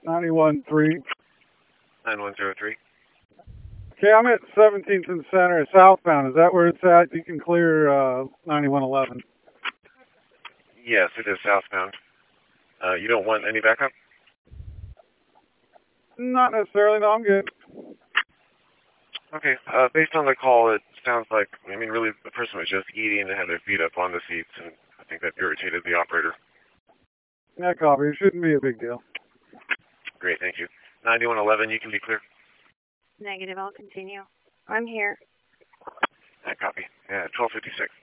91-3. 9103. Okay, I'm at 17th and Center, southbound. Is that where it's at? You can clear 9111. Yes, it is southbound. You don't want any backup? Not necessarily. No, I'm good. Okay. Based on the call, it sounds like, really the person was just eating and had their feet up on the seats, and I think that irritated the operator. Yeah, copy. It shouldn't be a big deal. Great, thank you. 9111, you can be clear. Negative, I'll continue. I'm here. Copy. Yeah, 1256.